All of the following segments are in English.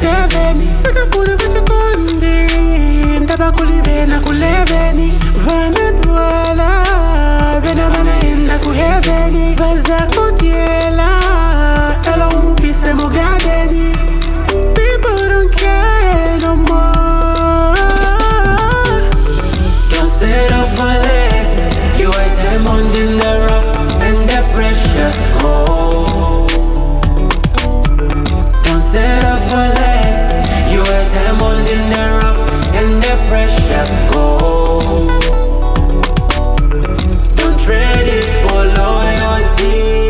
seveni Takafuna vachikondi Ndaba kulivena kuleveni Vana dwala Vena vana inda kuheveni Vaza kutiela Ela umpise mugadeni People don't care no more. Don't settle for less. You are diamond in the rough and the precious gold. Don't settle for less. You are diamond in the rough and the precious gold. Don't trade it for loyalty.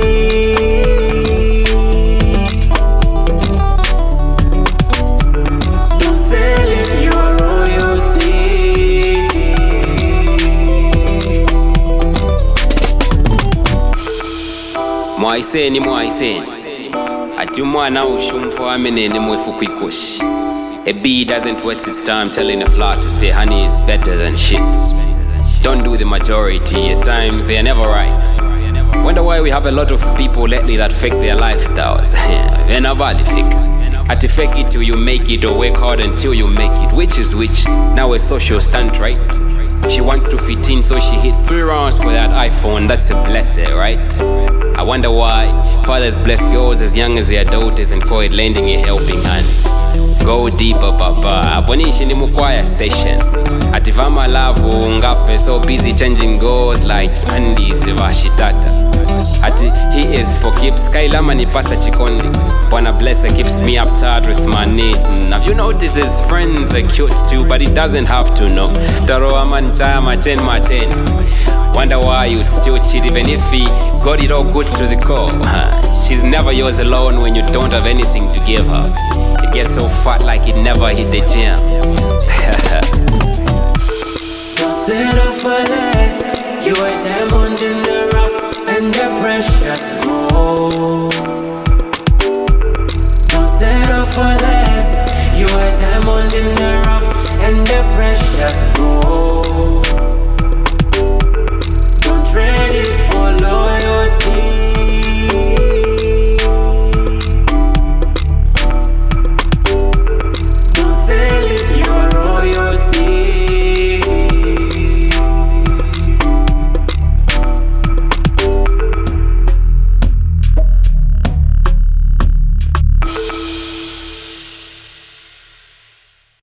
Mwaiseni ati umwana ushumfu amenene mwefu kwikush. A bee doesn't waste its time telling a flower to say honey is better than shit. Don't do the majority, at times they are never right. Wonder why we have a lot of people lately that fake their lifestyles. Ati fake it till you make it or work hard until you make it. Which is which? Now a social stunt, right? She wants to fit in, so she hits 3 rounds for that iPhone. That's a blessing, right? I wonder why fathers bless girls as young as their daughters and call it lending a helping hand. Go deeper, papa. Abonishi ni mukwaya session. Ativama lavu ngafe so busy changing goals like Andy Zivashitata. Ati he is for keeps Kailama ni pasa chikondi. Bwana blesser keeps me uptight with my needs. Have you noticed his friends are cute too, but he doesn't have to know. Taroa manchaya machen. Wonder why you'd still cheat even if he got it all good to the core. She's never yours alone when you don't have anything to give her. It gets so fat like it never hit the gym. Don't settle for less. You are diamond in the rough and the precious gold. Don't settle for less. You are diamond in the rough and the precious gold.